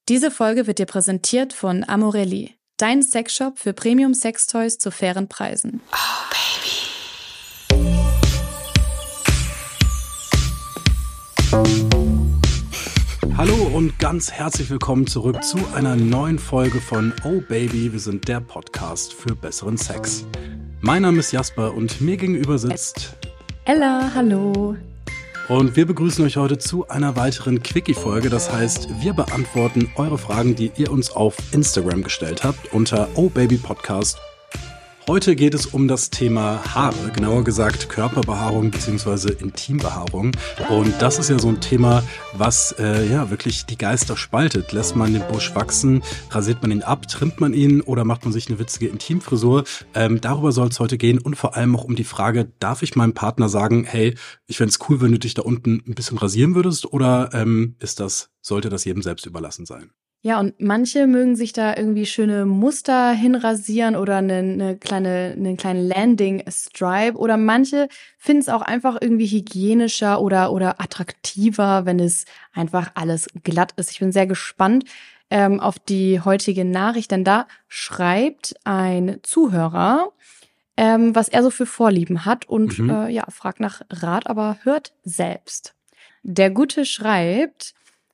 Diese Folge wird dir präsentiert von Amorelli, dein Sexshop für Premium-Sextoys zu fairen Preisen. Oh, Baby. Hallo und ganz herzlich willkommen zurück zu einer neuen Folge von Oh Baby, wir sind der Podcast für besseren Sex. Mein Name ist Jasper und mir gegenüber sitzt Ella, hallo. Und wir begrüßen euch heute zu einer weiteren Quickie-Folge. Das heißt, wir beantworten eure Fragen, die ihr uns auf Instagram gestellt habt, unter ohbabypodcast. Heute geht es um das Thema Haare, genauer gesagt Körperbehaarung bzw. Intimbehaarung. Und das ist ja so ein Thema, was wirklich die Geister spaltet. Lässt man den Busch wachsen, rasiert man ihn ab, trimmt man ihn oder macht man sich eine witzige Intimfrisur? Darüber soll es heute gehen und vor allem auch um die Frage, darf ich meinem Partner sagen, hey, ich fände es cool, wenn du dich da unten ein bisschen rasieren würdest, oder sollte das jedem selbst überlassen sein? Ja, und manche mögen sich da irgendwie schöne Muster hinrasieren oder einen kleinen Landing-Stripe, oder manche finden es auch einfach irgendwie hygienischer oder attraktiver, wenn es einfach alles glatt ist. Ich bin sehr gespannt auf die heutige Nachricht, denn da schreibt ein Zuhörer, was er so für Vorlieben hat und fragt nach Rat, aber hört selbst. Der Gute schreibt: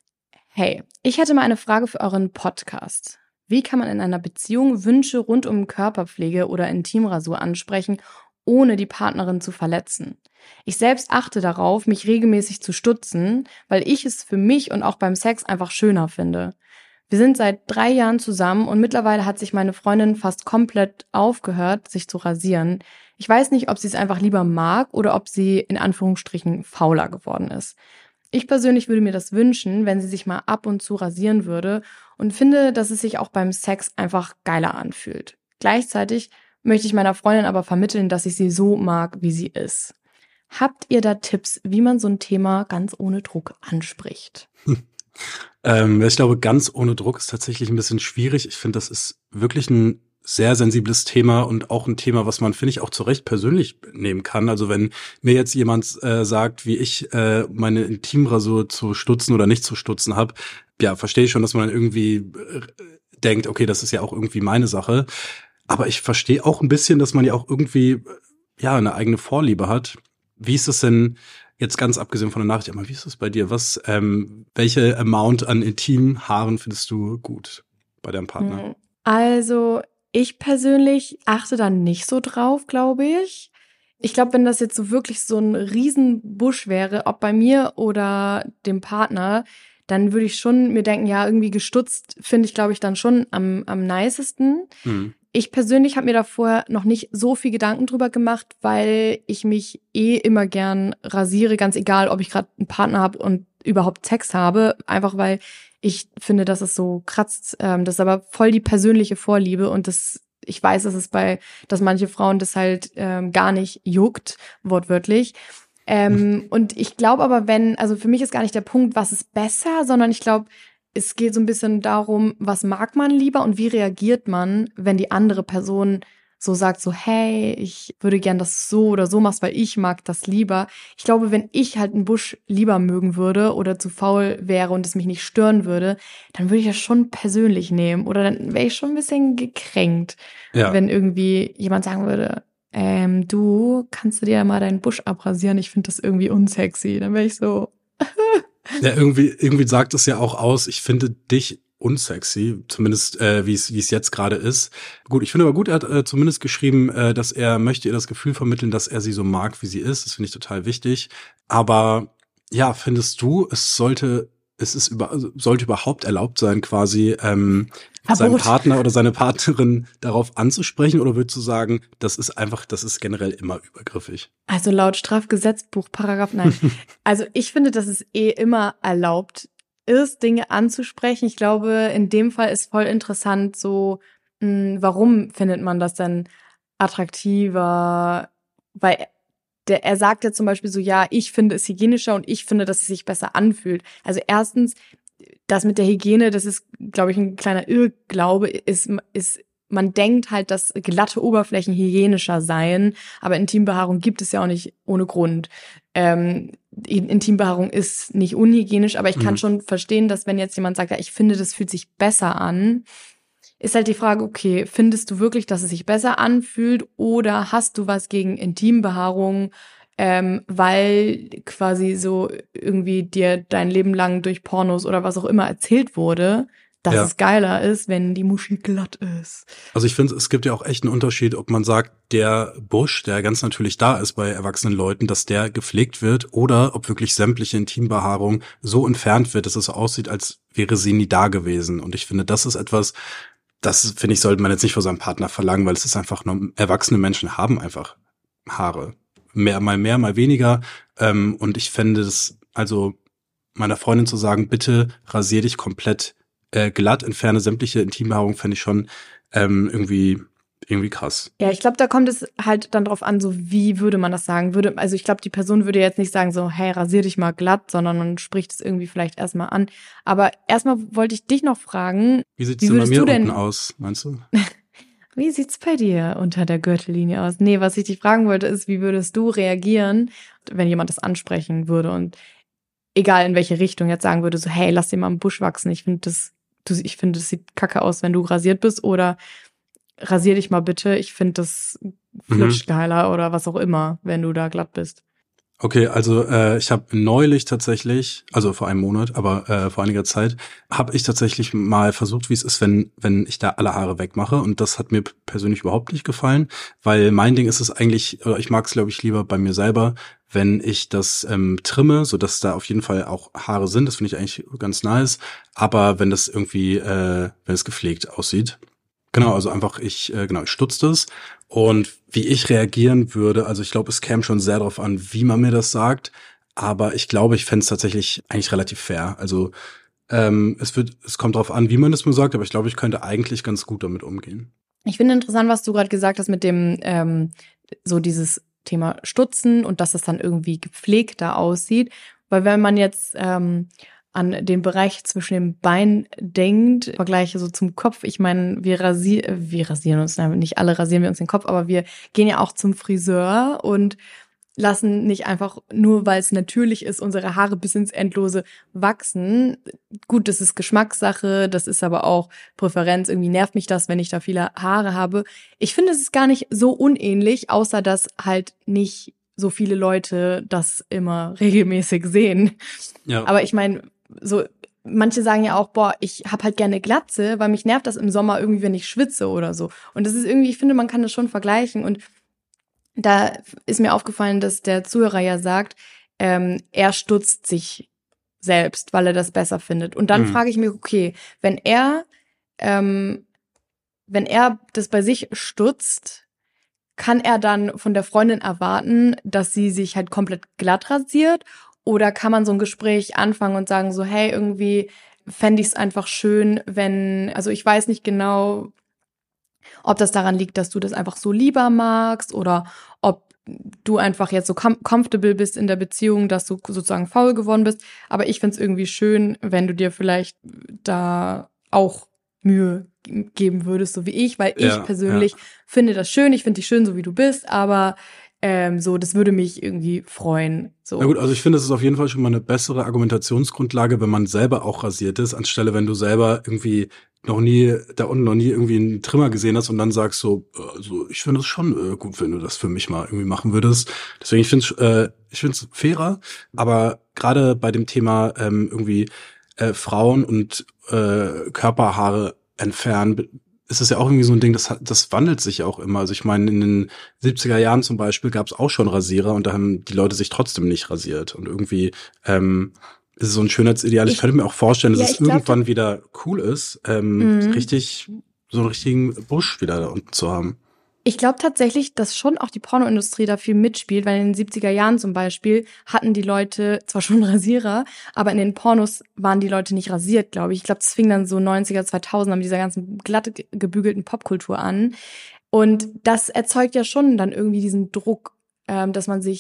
Hey, ich hätte mal eine Frage für euren Podcast. Wie kann man in einer Beziehung Wünsche rund um Körperpflege oder Intimrasur ansprechen, ohne die Partnerin zu verletzen? Ich selbst achte darauf, mich regelmäßig zu stutzen, weil ich es für mich und auch beim Sex einfach schöner finde. Wir sind seit 3 Jahren zusammen und mittlerweile hat sich meine Freundin fast komplett aufgehört, sich zu rasieren. Ich weiß nicht, ob sie es einfach lieber mag oder ob sie in Anführungsstrichen fauler geworden ist. Ich persönlich würde mir das wünschen, wenn sie sich mal ab und zu rasieren würde, und finde, dass es sich auch beim Sex einfach geiler anfühlt. Gleichzeitig möchte ich meiner Freundin aber vermitteln, dass ich sie so mag, wie sie ist. Habt ihr da Tipps, wie man so ein Thema ganz ohne Druck anspricht? Ich glaube, ganz ohne Druck ist tatsächlich ein bisschen schwierig. Ich finde, das ist wirklich ein sehr sensibles Thema und auch ein Thema, was man, finde ich, auch zu Recht persönlich nehmen kann. Also wenn mir jetzt jemand sagt, wie ich meine Intimrasur zu stutzen oder nicht zu stutzen habe, ja, verstehe ich schon, dass man dann irgendwie denkt, okay, das ist ja auch irgendwie meine Sache. Aber ich verstehe auch ein bisschen, dass man ja auch irgendwie eine eigene Vorliebe hat. Wie ist es denn jetzt ganz abgesehen von der Nachricht, aber wie ist es bei dir? Welche Amount an Intimhaaren findest du gut bei deinem Partner? Also ich persönlich achte da nicht so drauf, glaube ich. Ich glaube, wenn das jetzt so wirklich so ein Riesenbusch wäre, ob bei mir oder dem Partner, dann würde ich schon mir denken, ja, irgendwie gestutzt finde ich, glaube ich, dann schon am nicesten. Ich persönlich habe mir da vorher noch nicht so viel Gedanken drüber gemacht, weil ich mich immer gern rasiere, ganz egal, ob ich gerade einen Partner habe und überhaupt Sex habe, einfach weil ich finde, dass es so kratzt. Das ist aber voll die persönliche Vorliebe, und ich weiß, dass manche Frauen das halt gar nicht juckt, wortwörtlich. Und ich glaube aber, also für mich ist gar nicht der Punkt, was ist besser, sondern ich glaube, es geht so ein bisschen darum, was mag man lieber und wie reagiert man, wenn die andere Person so sagt, so, hey, ich würde gern, dass du so oder so machst, weil ich mag das lieber. Ich glaube, wenn ich halt einen Busch lieber mögen würde oder zu faul wäre und es mich nicht stören würde, dann würde ich das schon persönlich nehmen, oder dann wäre ich schon ein bisschen gekränkt, wenn irgendwie jemand sagen würde, du, kannst du dir mal deinen Busch abrasieren? Ich finde das irgendwie unsexy. Dann wäre ich so. Ja, irgendwie sagt es ja auch aus, ich finde dich unsexy, zumindest wie es jetzt gerade ist. Gut, ich finde aber gut, er hat zumindest geschrieben, dass er möchte ihr das Gefühl vermitteln, dass er sie so mag, wie sie ist. Das finde ich total wichtig. Aber ja, findest du, sollte überhaupt erlaubt sein, quasi seinen Partner oder seine Partnerin darauf anzusprechen, oder würdest du sagen, das ist generell immer übergriffig? Also laut Strafgesetzbuch, nein. Also ich finde, dass es immer erlaubt ist, Dinge anzusprechen. Ich glaube, in dem Fall ist voll interessant, so, warum findet man das denn attraktiver? Weil er sagt ja zum Beispiel so, ja, ich finde es hygienischer und ich finde, dass es sich besser anfühlt. Also erstens, das mit der Hygiene, das ist, glaube ich, ein kleiner Irrglaube, ist man denkt halt, dass glatte Oberflächen hygienischer seien, aber Intimbehaarung gibt es ja auch nicht ohne Grund. Intimbehaarung ist nicht unhygienisch, aber ich kann schon verstehen, dass wenn jetzt jemand sagt, ja, ich finde, das fühlt sich besser an, ist halt die Frage, okay, findest du wirklich, dass es sich besser anfühlt oder hast du was gegen Intimbehaarung, weil quasi so irgendwie dir dein Leben lang durch Pornos oder was auch immer erzählt wurde, dass es geiler ist, wenn die Muschi glatt ist. Also ich finde, es gibt ja auch echt einen Unterschied, ob man sagt, der Busch, der ganz natürlich da ist bei erwachsenen Leuten, dass der gepflegt wird oder ob wirklich sämtliche Intimbehaarung so entfernt wird, dass es so aussieht, als wäre sie nie da gewesen. Und ich finde, das ist etwas, das, finde ich, sollte man jetzt nicht von seinem Partner verlangen, weil es ist einfach nur, erwachsene Menschen haben einfach Haare. Mehr, mal weniger. Und ich fände es, also meiner Freundin zu sagen, bitte rasier dich komplett glatt, entferne sämtliche Intimbehaarung, fände ich schon irgendwie krass. Ja, ich glaube, da kommt es halt dann drauf an, so wie würde man das sagen? Also ich glaube, die Person würde jetzt nicht sagen so, hey, rasier dich mal glatt, sondern man spricht es irgendwie vielleicht erstmal an. Aber erstmal wollte ich dich noch fragen, wie sieht's denn bei mir unten aus, meinst du? Wie sieht's bei dir unter der Gürtellinie aus? Nee, was ich dich fragen wollte, ist, wie würdest du reagieren, wenn jemand das ansprechen würde und egal in welche Richtung jetzt sagen würde, so, hey, lass dir mal einen Busch wachsen. Ich finde, das sieht kacke aus, wenn du rasiert bist oder rasier dich mal bitte. Ich finde, das flutscht geiler oder was auch immer, wenn du da glatt bist. Okay, also ich habe neulich tatsächlich, also vor einem Monat, aber vor einiger Zeit, habe ich tatsächlich mal versucht, wie es ist, wenn ich da alle Haare wegmache. Und das hat mir persönlich überhaupt nicht gefallen, weil mein Ding ist es eigentlich, oder ich mag es, glaube ich, lieber bei mir selber, wenn ich das trimme, so dass da auf jeden Fall auch Haare sind. Das finde ich eigentlich ganz nice. Aber wenn das irgendwie, wenn es gepflegt aussieht. Genau, also einfach ich stutze das. Und wie ich reagieren würde, also ich glaube, es käme schon sehr darauf an, wie man mir das sagt, aber ich glaube, ich fände es tatsächlich eigentlich relativ fair. Also es kommt darauf an, wie man es mir sagt, aber ich glaube, ich könnte eigentlich ganz gut damit umgehen. Ich finde interessant, was du gerade gesagt hast mit dem so dieses Thema Stutzen und dass es dann irgendwie gepflegter aussieht, weil wenn man jetzt an den Bereich zwischen dem Bein denkt, Vergleiche so zum Kopf. Ich meine, wir rasieren uns, nicht alle rasieren wir uns den Kopf, aber wir gehen ja auch zum Friseur und lassen nicht einfach nur, weil es natürlich ist, unsere Haare bis ins Endlose wachsen. Gut, das ist Geschmackssache, das ist aber auch Präferenz. Irgendwie nervt mich das, wenn ich da viele Haare habe. Ich finde, es ist gar nicht so unähnlich, außer dass halt nicht so viele Leute das immer regelmäßig sehen. Ja. Aber ich meine, so manche sagen ja auch, boah, ich hab halt gerne Glatze, weil mich nervt das im Sommer irgendwie, wenn ich schwitze oder so. Und das ist irgendwie, ich finde, man kann das schon vergleichen. Und da ist mir aufgefallen, dass der Zuhörer ja sagt, er stutzt sich selbst, weil er das besser findet. Und dann frage ich mich, okay, wenn er das bei sich stutzt, kann er dann von der Freundin erwarten, dass sie sich halt komplett glatt rasiert? Oder kann man so ein Gespräch anfangen und sagen so, hey, irgendwie fände ich es einfach schön, wenn, also ich weiß nicht genau, ob das daran liegt, dass du das einfach so lieber magst oder ob du einfach jetzt so comfortable bist in der Beziehung, dass du sozusagen faul geworden bist. Aber ich find's irgendwie schön, wenn du dir vielleicht da auch Mühe geben würdest, so wie ich, weil ich persönlich finde das schön. Ich finde dich schön, so wie du bist, aber so, das würde mich irgendwie freuen. So. Na gut, also ich finde, es ist auf jeden Fall schon mal eine bessere Argumentationsgrundlage, wenn man selber auch rasiert ist, anstelle wenn du selber irgendwie noch nie irgendwie einen Trimmer gesehen hast und dann sagst so, also ich finde es schon gut, wenn du das für mich mal irgendwie machen würdest. Deswegen, ich finde es fairer, aber gerade bei dem Thema irgendwie Frauen und Körperhaare entfernen, ist es ja auch irgendwie so ein Ding, das wandelt sich ja auch immer. Also ich meine, in den 70er Jahren zum Beispiel gab es auch schon Rasierer und da haben die Leute sich trotzdem nicht rasiert. Und irgendwie ist es so ein Schönheitsideal. Ich könnte mir auch vorstellen, dass es irgendwann wieder cool ist, so einen richtigen Busch wieder da unten zu haben. Ich glaube tatsächlich, dass schon auch die Pornoindustrie da viel mitspielt, weil in den 70er Jahren zum Beispiel hatten die Leute zwar schon Rasierer, aber in den Pornos waren die Leute nicht rasiert, glaube ich. Ich glaube, das fing dann so 90er, 2000er mit dieser ganzen glatt gebügelten Popkultur an. Und das erzeugt ja schon dann irgendwie diesen Druck, dass man sich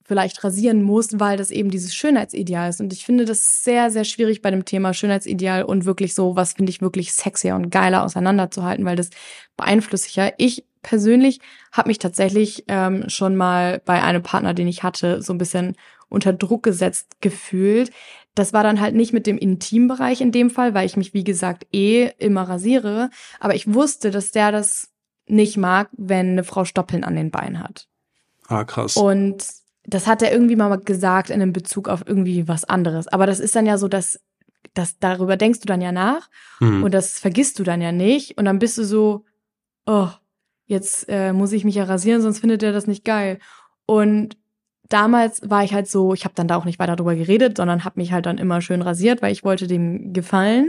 vielleicht rasieren muss, weil das eben dieses Schönheitsideal ist. Und ich finde das sehr, sehr schwierig bei dem Thema Schönheitsideal und wirklich so, was finde ich wirklich sexier und geiler auseinanderzuhalten, weil das beeinflusst sich ja. Ich persönlich habe mich tatsächlich schon mal bei einem Partner, den ich hatte, so ein bisschen unter Druck gesetzt gefühlt. Das war dann halt nicht mit dem Intimbereich in dem Fall, weil ich mich, wie gesagt, immer rasiere. Aber ich wusste, dass der das nicht mag, wenn eine Frau Stoppeln an den Beinen hat. Ah, krass. Und das hat er irgendwie mal gesagt in einem Bezug auf irgendwie was anderes. Aber das ist dann ja so, dass darüber denkst du dann ja nach und das vergisst du dann ja nicht. Und dann bist du so, oh, jetzt muss ich mich ja rasieren, sonst findet er das nicht geil. Und damals war ich halt so, ich habe dann da auch nicht weiter drüber geredet, sondern habe mich halt dann immer schön rasiert, weil ich wollte dem gefallen.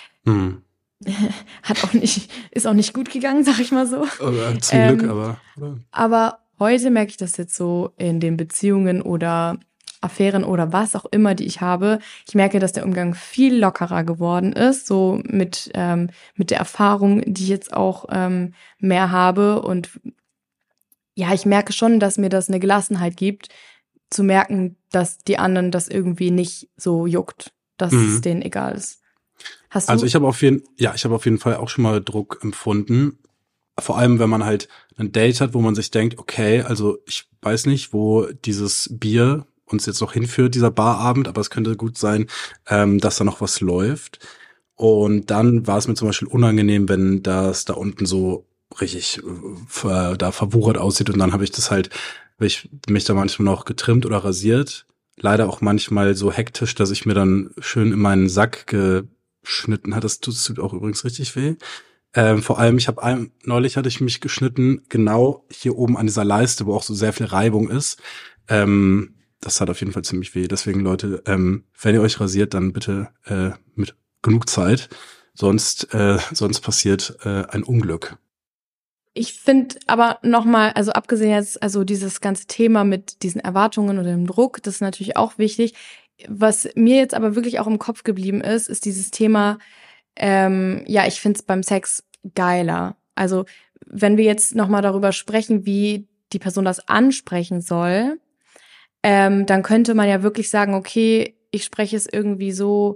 Ist auch nicht gut gegangen, sag ich mal so. Zum Glück, aber. Oder? Aber heute merke ich das jetzt so in den Beziehungen oder Affären oder was auch immer, die ich habe. Ich merke, dass der Umgang viel lockerer geworden ist, so mit der Erfahrung, die ich jetzt auch mehr habe. Und ja, ich merke schon, dass mir das eine Gelassenheit gibt, zu merken, dass die anderen das irgendwie nicht so juckt, dass es denen egal ist. Hast du? Also ich habe auf jeden Fall auch schon mal Druck empfunden. Vor allem, wenn man halt ein Date hat, wo man sich denkt, okay, also ich weiß nicht, wo dieses Bier uns jetzt noch hinführt, dieser Barabend, aber es könnte gut sein, dass da noch was läuft. Und dann war es mir zum Beispiel unangenehm, wenn das da unten so richtig da verwuchert aussieht. Und dann habe ich mich da manchmal noch getrimmt oder rasiert. Leider auch manchmal so hektisch, dass ich mir dann schön in meinen Sack geschnitten hat. Das tut auch übrigens richtig weh. Vor allem, neulich hatte ich mich geschnitten, genau hier oben an dieser Leiste, wo auch so sehr viel Reibung ist. Das hat auf jeden Fall ziemlich weh. Deswegen, Leute, wenn ihr euch rasiert, dann bitte mit genug Zeit. Sonst passiert ein Unglück. Ich finde aber nochmal, also abgesehen jetzt, also dieses ganze Thema mit diesen Erwartungen oder dem Druck, das ist natürlich auch wichtig. Was mir jetzt aber wirklich auch im Kopf geblieben ist dieses Thema, ich finde es beim Sex geiler. Also wenn wir jetzt nochmal darüber sprechen, wie die Person das ansprechen soll, dann könnte man ja wirklich sagen, okay, ich spreche es irgendwie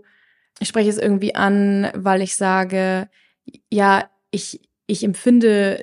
an, weil ich sage, ja, ich empfinde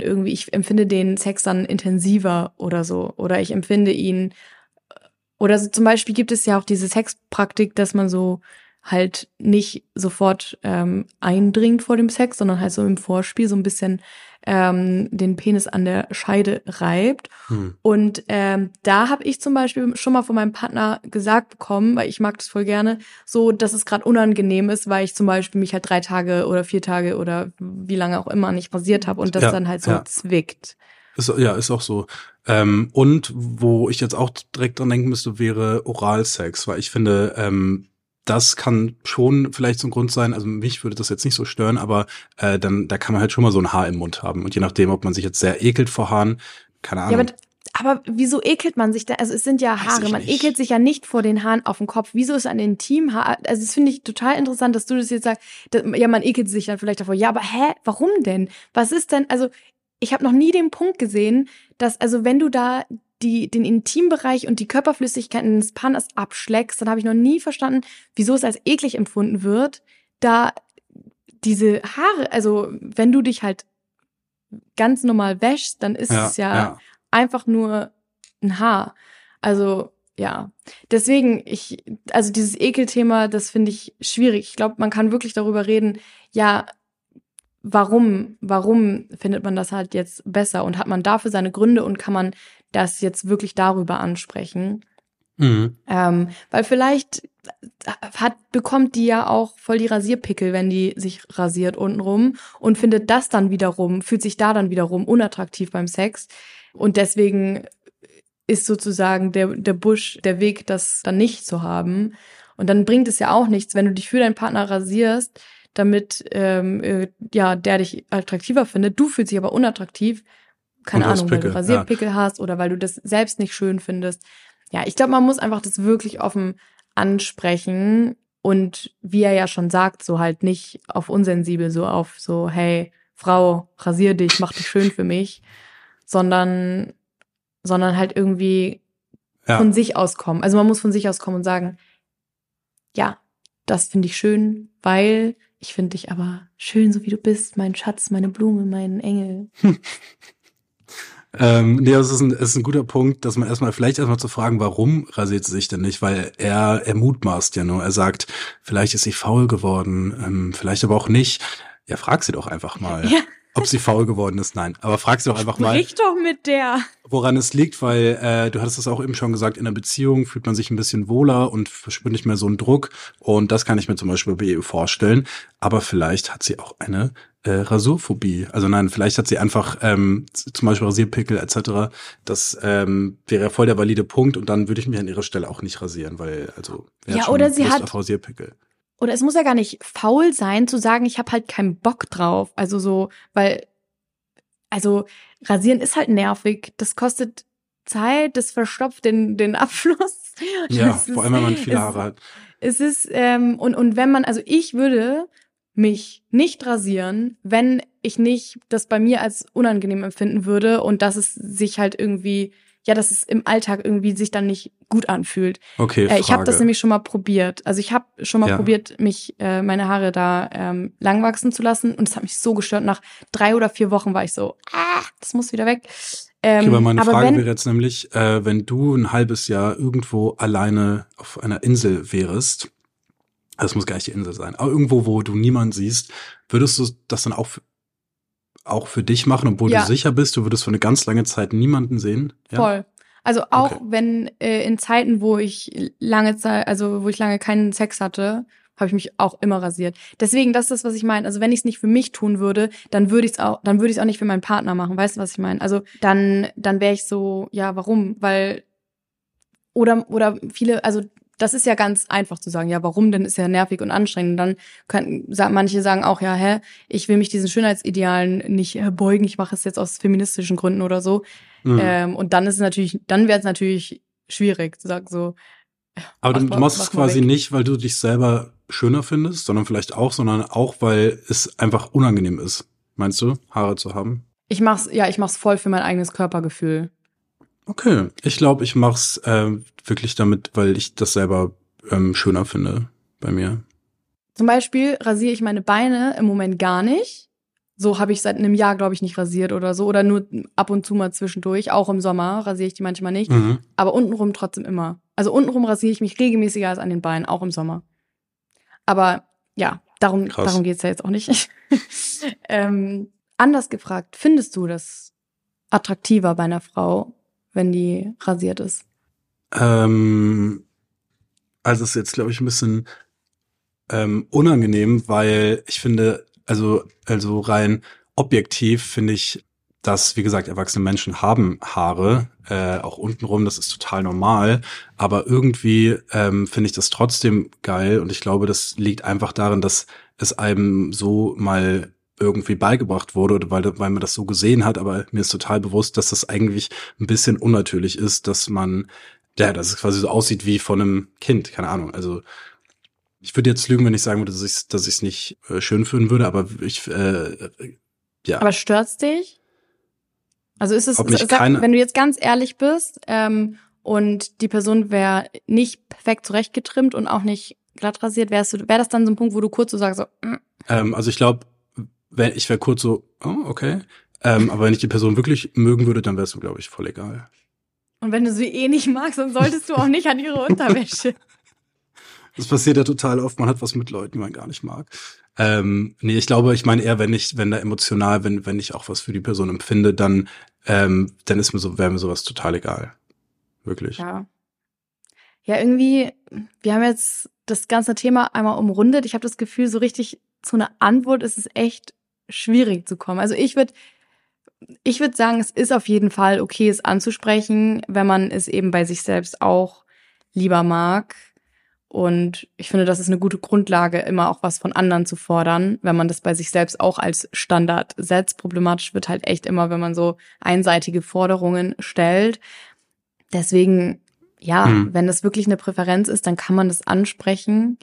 den Sex dann intensiver oder so. Oder ich empfinde ihn, oder so, zum Beispiel gibt es ja auch diese Sexpraktik, dass man so halt nicht sofort eindringt vor dem Sex, sondern halt so im Vorspiel so ein bisschen den Penis an der Scheide reibt. Und da habe ich zum Beispiel schon mal von meinem Partner gesagt bekommen, weil ich mag das voll gerne, so, dass es gerade unangenehm ist, weil ich zum Beispiel mich halt 3 Tage oder 4 Tage oder wie lange auch immer nicht rasiert habe und das dann halt so zwickt. Ist auch so. Und wo ich jetzt auch direkt dran denken müsste, wäre Oralsex, weil ich finde, das kann schon vielleicht so ein Grund sein, also mich würde das jetzt nicht so stören, aber da kann man halt schon mal so ein Haar im Mund haben. Und je nachdem, ob man sich jetzt sehr ekelt vor Haaren, keine Ahnung. Ja, aber wieso ekelt man sich da? Also es sind ja Haare, man ekelt sich ja nicht vor den Haaren auf dem Kopf. Wieso ist ein Intimhaar? Also das finde ich total interessant, dass du das jetzt sagst. Ja, man ekelt sich dann vielleicht davor. Ja, aber warum denn? Was ist denn, also ich habe noch nie den Punkt gesehen, dass, also wenn du da den Intimbereich und die Körperflüssigkeiten des Partners abschlägst, dann habe ich noch nie verstanden, wieso es als eklig empfunden wird, da diese Haare, also wenn du dich halt ganz normal wäschst, dann ist es ja einfach nur ein Haar. Also ja, deswegen also dieses Ekelthema, das finde ich schwierig. Ich glaube, man kann wirklich darüber reden, ja, warum findet man das halt jetzt besser und hat man dafür seine Gründe und kann man das jetzt wirklich darüber ansprechen? Weil vielleicht bekommt die ja auch voll die Rasierpickel, wenn die sich rasiert untenrum und fühlt sich da dann wiederum unattraktiv beim Sex und deswegen ist sozusagen der Busch der Weg, das dann nicht zu haben. Und dann bringt es ja auch nichts, wenn du dich für deinen Partner rasierst, damit der dich attraktiver findet. Du fühlst dich aber unattraktiv, keine Ahnung, weil du Rasierpickel hast oder weil du das selbst nicht schön findest. Ja, ich glaube, man muss einfach das wirklich offen ansprechen und wie er ja schon sagt, so halt nicht auf unsensibel, so auf so, hey, Frau, rasier dich, mach dich schön für mich, sondern halt irgendwie von sich aus kommen. Also man muss von sich aus kommen und sagen, ja, das finde ich schön, weil ich finde dich aber schön, so wie du bist, mein Schatz, meine Blume, mein Engel. Nee, das ist ein guter Punkt, dass man vielleicht erstmal zu fragen, warum rasiert sie sich denn nicht? Weil er mutmaßt ja nur. Er sagt, vielleicht ist sie faul geworden, vielleicht aber auch nicht. Ja, frag sie doch einfach mal, ob sie faul geworden ist. Nein, aber frag sie doch einfach mal. Sprich doch mit der. Woran es liegt, weil du hattest es auch eben schon gesagt, in einer Beziehung fühlt man sich ein bisschen wohler und verspürt nicht mehr so einen Druck. Und das kann ich mir zum Beispiel bei ihr vorstellen. Aber vielleicht hat sie auch eine Rasurphobie. Also nein, vielleicht hat sie einfach zum Beispiel Rasierpickel etc. Das wäre voll der valide Punkt und dann würde ich mich an ihrer Stelle auch nicht rasieren, weil oder sie hat Rasierpickel. Oder es muss ja gar nicht faul sein, zu sagen, ich habe halt keinen Bock drauf. Also so, rasieren ist halt nervig. Das kostet Zeit, das verstopft den Abfluss. Ja, vor allem, wenn man viele Haare hat. Es ist, und wenn man, also ich würde mich nicht rasieren, wenn ich nicht das bei mir als unangenehm empfinden würde und dass es sich halt irgendwie, dass es im Alltag irgendwie sich dann nicht gut anfühlt. Okay, Frage. Ich habe das nämlich schon mal probiert. Also ich habe schon mal probiert, mich meine Haare da lang wachsen zu lassen und es hat mich so gestört. Nach 3 oder 4 Wochen war ich so, das muss wieder weg. Okay, aber meine Frage wäre jetzt nämlich, wenn du ein halbes Jahr irgendwo alleine auf einer Insel wärst, das muss gar nicht die Insel sein, aber irgendwo, wo du niemanden siehst, würdest du das dann auch für dich machen, obwohl du sicher bist, du würdest für eine ganz lange Zeit niemanden sehen? Ja? Voll. Also auch wenn in Zeiten, wo ich lange keinen Sex hatte, habe ich mich auch immer rasiert. Deswegen, das ist das, was ich meine. Also wenn ich es nicht für mich tun würde, dann würde ich es auch nicht für meinen Partner machen. Weißt du, was ich meine? Also dann wäre ich so, ja, warum? Weil oder viele, also das ist ja ganz einfach zu sagen, ja, warum denn, ist ja nervig und anstrengend. Und dann manche sagen auch, ja, ich will mich diesen Schönheitsidealen nicht beugen, ich mache es jetzt aus feministischen Gründen oder so. Und dann wäre es natürlich schwierig zu sagen so. Aber du machst es quasi nicht, weil du dich selber schöner findest, sondern auch, weil es einfach unangenehm ist. Meinst du, Haare zu haben? Ich mach's voll für mein eigenes Körpergefühl. Okay, ich glaube, ich mach's wirklich damit, weil ich das selber schöner finde bei mir. Zum Beispiel rasiere ich meine Beine im Moment gar nicht. So habe ich seit einem Jahr, glaube ich, nicht rasiert oder so. Oder nur ab und zu mal zwischendurch. Auch im Sommer rasiere ich die manchmal nicht. Mhm. Aber untenrum trotzdem immer. Also untenrum rasiere ich mich regelmäßiger als an den Beinen, auch im Sommer. Aber ja, darum geht's ja jetzt auch nicht. Anders gefragt, findest du das attraktiver bei einer Frau, wenn die rasiert ist? Also es ist jetzt, glaube ich, ein bisschen unangenehm, weil ich finde, also rein objektiv finde ich, dass, wie gesagt, erwachsene Menschen haben Haare, auch untenrum, das ist total normal, aber irgendwie finde ich das trotzdem geil und ich glaube, das liegt einfach daran, dass es einem so mal irgendwie beigebracht wurde oder weil man das so gesehen hat, aber mir ist total bewusst, dass das eigentlich ein bisschen unnatürlich ist, dass dass es quasi so aussieht wie von einem Kind, keine Ahnung, also ich würde jetzt lügen, wenn ich sagen würde, dass ich es nicht schön finden würde, aber ja. Aber stört's dich? Also ist es, wenn du jetzt ganz ehrlich bist und die Person wäre nicht perfekt zurechtgetrimmt und auch nicht glatt rasiert, wäre das dann so ein Punkt, wo du kurz so sagst, so also ich glaube, ich wäre kurz so, oh, okay. Aber wenn ich die Person wirklich mögen würde, dann wäre es mir, glaube ich, voll egal. Und wenn du sie nicht magst, dann solltest du auch nicht an ihre Unterwäsche. Das passiert ja total oft, man hat was mit Leuten, die man gar nicht mag. Nee, ich glaube, ich meine eher, wenn ich auch was für die Person empfinde, dann wäre mir sowas total egal. Wirklich. Ja. Ja, irgendwie, wir haben jetzt das ganze Thema einmal umrundet. Ich habe das Gefühl, so richtig zu einer Antwort ist es echt schwierig zu kommen. Also ich würde sagen, es ist auf jeden Fall okay, es anzusprechen, wenn man es eben bei sich selbst auch lieber mag. Und ich finde, das ist eine gute Grundlage, immer auch was von anderen zu fordern, wenn man das bei sich selbst auch als Standard setzt. Problematisch wird halt echt immer, wenn man so einseitige Forderungen stellt. Deswegen, wenn das wirklich eine Präferenz ist, dann kann man das ansprechen.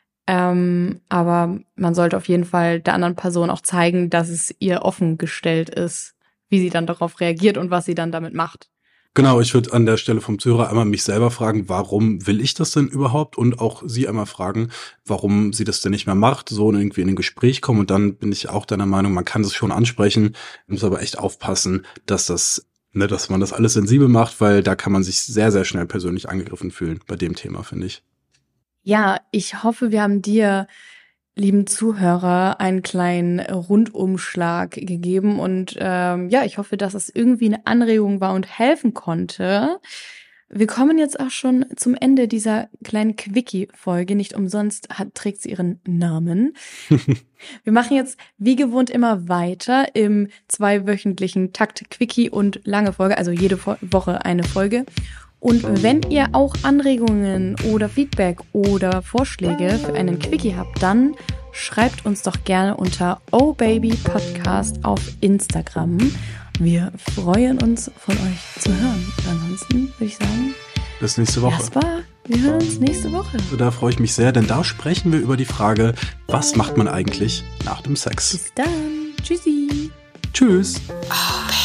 Aber man sollte auf jeden Fall der anderen Person auch zeigen, dass es ihr offen gestellt ist, wie sie dann darauf reagiert und was sie dann damit macht. Genau, ich würde an der Stelle vom Zuhörer einmal mich selber fragen, warum will ich das denn überhaupt? Und auch sie einmal fragen, warum sie das denn nicht mehr macht, so irgendwie in ein Gespräch kommen. Und dann bin ich auch deiner Meinung, man kann das schon ansprechen, muss aber echt aufpassen, dass man das alles sensibel macht, weil da kann man sich sehr, sehr schnell persönlich angegriffen fühlen bei dem Thema, finde ich. Ja, ich hoffe, wir haben dir, lieben Zuhörer, einen kleinen Rundumschlag gegeben und ich hoffe, dass es irgendwie eine Anregung war und helfen konnte. Wir kommen jetzt auch schon zum Ende dieser kleinen Quickie-Folge. Nicht umsonst trägt sie ihren Namen. Wir machen jetzt wie gewohnt immer weiter im 2-wöchentlichen Takt Quickie und lange Folge, also jede Woche eine Folge. Und wenn ihr auch Anregungen oder Feedback oder Vorschläge für einen Quickie habt, dann schreibt uns doch gerne unter ohbabypodcast auf Instagram. Wir freuen uns, von euch zu hören. Und ansonsten würde ich sagen, bis nächste Woche. Wir hören uns nächste Woche. Da freue ich mich sehr, denn da sprechen wir über die Frage, was macht man eigentlich nach dem Sex? Bis dann. Tschüssi. Tschüss. Oh, baby.